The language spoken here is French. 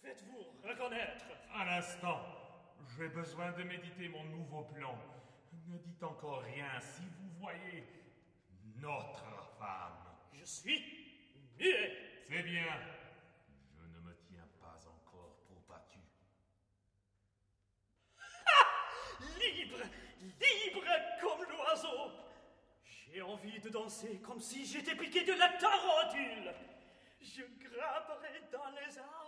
faites-vous reconnaître? À l'instant, j'ai besoin de méditer mon nouveau plan. Ne dites encore rien si vous voyez notre femme. Je suis muet. C'est bien. Je ne me tiens pas encore pour battu. Libre, libre comme l'oiseau. J'ai envie de danser comme si j'étais piqué de la tarentule. Je grimperai dans les arbres